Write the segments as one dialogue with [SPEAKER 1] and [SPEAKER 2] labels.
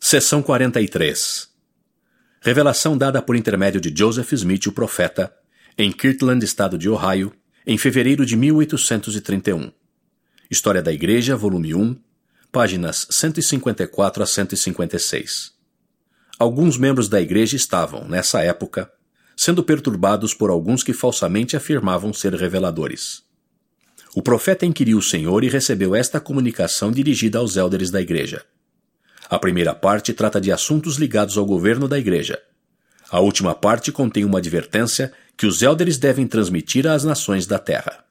[SPEAKER 1] Seção 43. Revelação dada por intermédio de Joseph Smith, o profeta, em Kirtland, estado de Ohio, em fevereiro de 1831. História da Igreja, volume 1, páginas 154 a 156. Alguns membros da Igreja estavam, nessa época, sendo perturbados por alguns que falsamente afirmavam ser reveladores. O profeta inquiriu o Senhor e recebeu esta comunicação dirigida aos élderes da Igreja. A primeira parte trata de assuntos ligados ao governo da Igreja. A última parte contém uma advertência que os élderes devem transmitir às nações da terra.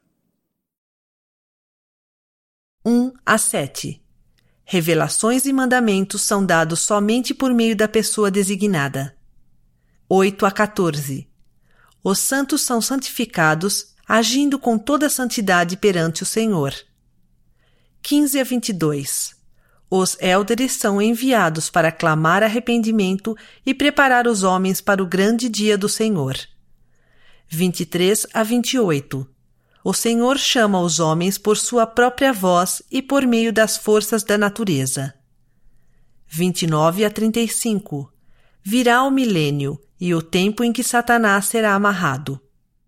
[SPEAKER 2] 1 a 7. Revelações e mandamentos são dados somente por meio da pessoa designada. 8 a 14. Os santos são santificados, agindo com toda a santidade perante o Senhor. 15 a 22. Os élderes são enviados para clamar arrependimento e preparar os homens para o grande dia do Senhor. 23 a 28. O Senhor chama os homens por sua própria voz e por meio das forças da natureza. 29 a 35. Virá o milênio e o tempo em que Satanás será amarrado.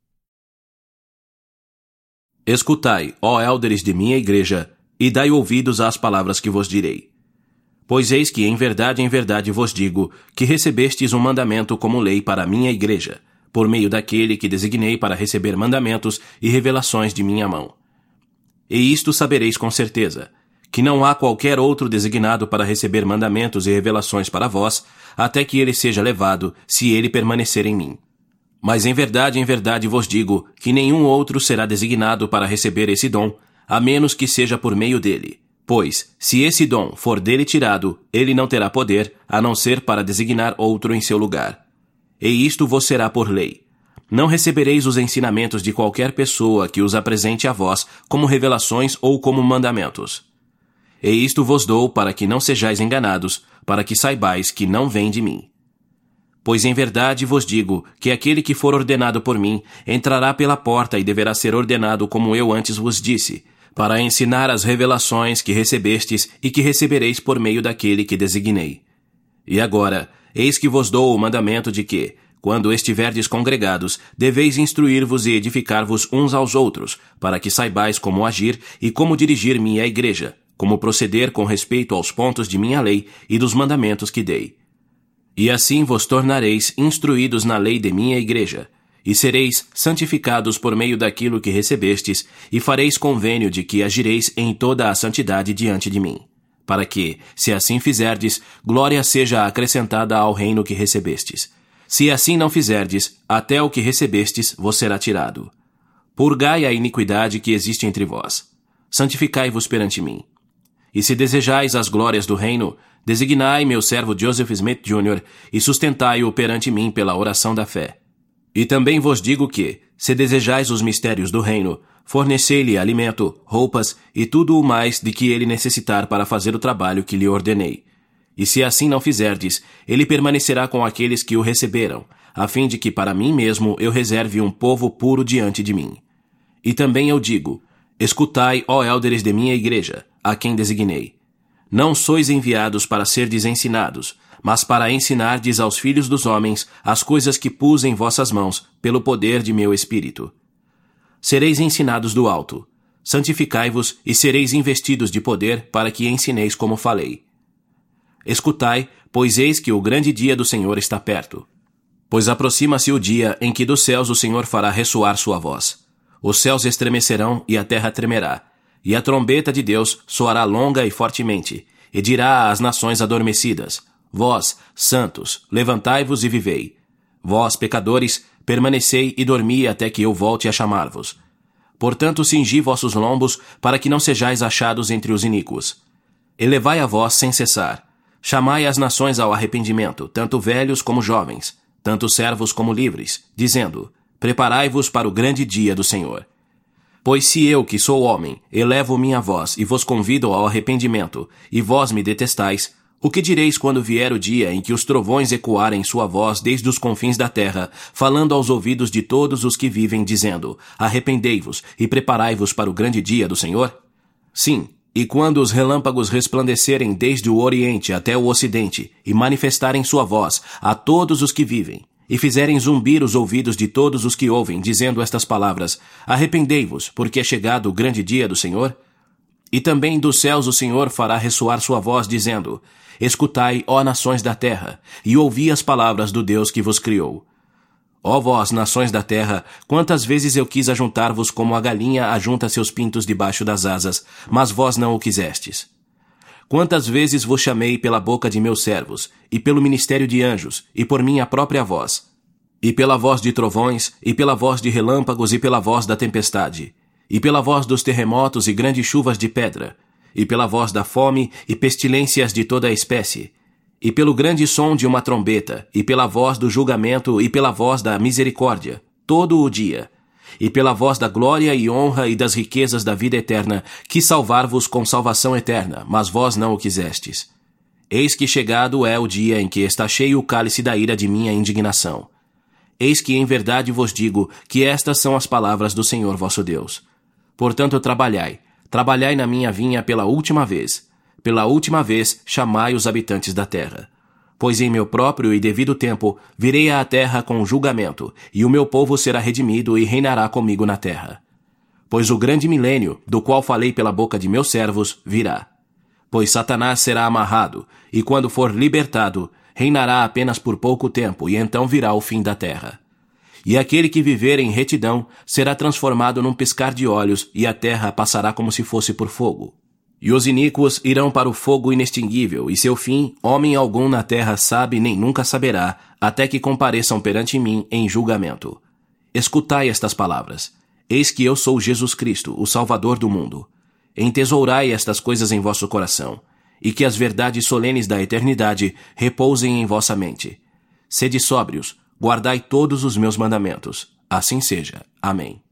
[SPEAKER 3] Escutai, ó élderes de minha igreja, e dai ouvidos às palavras que vos direi. Pois eis que em verdade vos digo, que recebestes um mandamento como lei para a minha igreja, por meio daquele que designei para receber mandamentos e revelações de minha mão. E isto sabereis com certeza, que não há qualquer outro designado para receber mandamentos e revelações para vós, até que ele seja levado, se ele permanecer em mim. Mas em verdade vos digo, que nenhum outro será designado para receber esse dom, a menos que seja por meio dele. Pois, se esse dom for dele tirado, ele não terá poder, a não ser para designar outro em seu lugar. E isto vos será por lei. Não recebereis os ensinamentos de qualquer pessoa que os apresente a vós como revelações ou como mandamentos. E isto vos dou para que não sejais enganados, para que saibais que não vem de mim. Pois em verdade vos digo que aquele que for ordenado por mim entrará pela porta e deverá ser ordenado como eu antes vos disse, para ensinar as revelações que recebestes e que recebereis por meio daquele que designei. E agora, eis que vos dou o mandamento de que, quando estiverdes congregados, deveis instruir-vos e edificar-vos uns aos outros, para que saibais como agir e como dirigir minha igreja, como proceder com respeito aos pontos de minha lei e dos mandamentos que dei. E assim vos tornareis instruídos na lei de minha igreja, e sereis santificados por meio daquilo que recebestes, e fareis convênio de que agireis em toda a santidade diante de mim, para que, se assim fizerdes, glória seja acrescentada ao reino que recebestes. Se assim não fizerdes, até o que recebestes vos será tirado. Purgai a iniquidade que existe entre vós. Santificai-vos perante mim. E se desejais as glórias do reino, designai meu servo Joseph Smith Jr. e sustentai-o perante mim pela oração da fé. E também vos digo que, se desejais os mistérios do reino, fornecei-lhe alimento, roupas e tudo o mais de que ele necessitar para fazer o trabalho que lhe ordenei. E se assim não fizerdes, ele permanecerá com aqueles que o receberam, a fim de que para mim mesmo eu reserve um povo puro diante de mim. E também eu digo, escutai, ó élderes de minha igreja, a quem designei. Não sois enviados para serdes ensinados, mas para ensinardes aos filhos dos homens as coisas que pus em vossas mãos, pelo poder de meu Espírito. Sereis ensinados do alto. Santificai-vos e sereis investidos de poder para que ensineis como falei. Escutai, pois eis que o grande dia do Senhor está perto. Pois aproxima-se o dia em que dos céus o Senhor fará ressoar sua voz. Os céus estremecerão e a terra tremerá, e a trombeta de Deus soará longa e fortemente, e dirá às nações adormecidas: Vós, santos, levantai-vos e vivei. Vós, pecadores, permanecei e dormi até que eu volte a chamar-vos. Portanto, cingi vossos lombos, para que não sejais achados entre os iníquos. Elevai a voz sem cessar. Chamai as nações ao arrependimento, tanto velhos como jovens, tanto servos como livres, dizendo: Preparai-vos para o grande dia do Senhor. Pois se eu, que sou homem, elevo minha voz e vos convido ao arrependimento, e vós me detestais, o que direis quando vier o dia em que os trovões ecoarem sua voz desde os confins da terra, falando aos ouvidos de todos os que vivem, dizendo: Arrependei-vos e preparai-vos para o grande dia do Senhor? Sim, E quando os relâmpagos resplandecerem desde o oriente até o ocidente, e manifestarem sua voz a todos os que vivem, e fizerem zumbir os ouvidos de todos os que ouvem, dizendo estas palavras: arrependei-vos, porque é chegado o grande dia do Senhor? E também dos céus o Senhor fará ressoar sua voz, dizendo: escutai, ó nações da terra, e ouvi as palavras do Deus que vos criou. Ó vós, nações da terra, quantas vezes eu quis ajuntar-vos como a galinha ajunta seus pintos debaixo das asas, mas vós não o quisestes. Quantas vezes vos chamei pela boca de meus servos, e pelo ministério de anjos, e por minha própria voz, e pela voz de trovões, e pela voz de relâmpagos, e pela voz da tempestade, e pela voz dos terremotos e grandes chuvas de pedra, e pela voz da fome e pestilências de toda a espécie, e pelo grande som de uma trombeta, e pela voz do julgamento, e pela voz da misericórdia, todo o dia, e pela voz da glória e honra e das riquezas da vida eterna, quis salvar-vos com salvação eterna, mas vós não o quisestes. Eis que chegado é o dia em que está cheio o cálice da ira de minha indignação. Eis que em verdade vos digo que estas são as palavras do Senhor vosso Deus. Portanto trabalhai na minha vinha pela última vez chamai os habitantes da terra. Pois em meu próprio e devido tempo virei à terra com julgamento, e o meu povo será redimido e reinará comigo na terra. Pois o grande milênio, do qual falei pela boca de meus servos, virá. Pois Satanás será amarrado, e quando for libertado, reinará apenas por pouco tempo, e então virá o fim da terra. E aquele que viver em retidão será transformado num piscar de olhos, e a terra passará como se fosse por fogo. E os iníquos irão para o fogo inextinguível, e seu fim, homem algum na terra sabe nem nunca saberá, até que compareçam perante mim em julgamento. Escutai estas palavras. Eis que eu sou Jesus Cristo, o Salvador do mundo. Entesourai estas coisas em vosso coração, e que as verdades solenes da eternidade repousem em vossa mente. Sede sóbrios, guardai todos os meus mandamentos. Assim seja. Amém.